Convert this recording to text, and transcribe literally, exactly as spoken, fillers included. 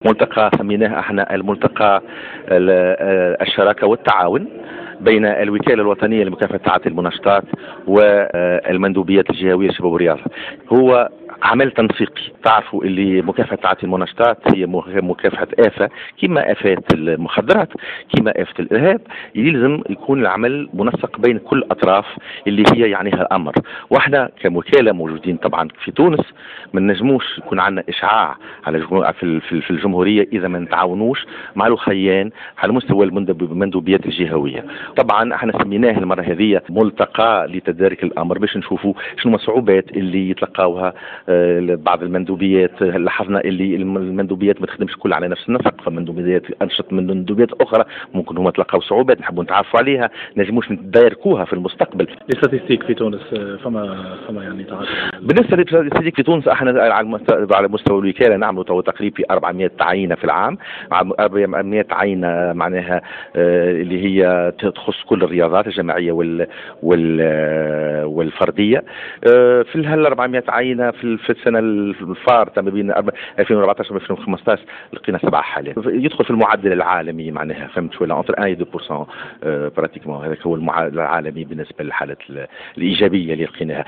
ملتقى سميناه احنا الملتقى الشراكة والتعاون بين الوكالة الوطنية لمكافحة تعاطي المنشطات والمندوبيات الجهوية للشباب والرياضة. هو عمل تنسيقي. تعرفوا اللي مكافحة تعاطي المنشطات هي مكافحة آفة كما آفات المخدرات كما آفة الإرهاب. يلزم يكون العمل منسق بين كل الأطراف اللي هي يعنيها الأمر. واحنا كوكالة موجودين طبعا في تونس ما نجموش يكون عندنا إشعاع على في الجمهورية إذا ما نتعاونوش مع الأخيان على مستوى المندوبيات الجهوية. طبعا احنا سميناه المرة هذه ملتقى لتدارك الأمر باش نشوفوا شنو الصعوبات اللي يتلقاوها بعض المندوبيات. لاحظنا اللي المندوبيات ما تخدمش كل على نفس النسق، فمندوبيات انشط من مندوبيات اخرى ممكن هما تلقاو صعوبات نحبوا نتعرفوا عليها نجموش نداركوها في المستقبل. الاستاتيستيك في تونس فما فما يعني تعرف. بالنسبه للاستاتيستيك في تونس احنا على مستوى الوكاله نعملوا تقريبا في أربعمائة عينه في العام. أربعمائة عينه معناها اللي هي تخص كل الرياضات الجماعيه وال والفرديه. في هال أربعمائة عينه في في السنه الفارطه ما بين ألفين وأربعطاش و ألفين وخمسطاش لقينا سبع حالات. يدخل في المعدل العالمي معناها فهمت ولا انتر واحد و اثنين بالمئة براتيكمون. هذا هو المعدل العالمي بالنسبه للحالات الايجابيه اللي لقيناها.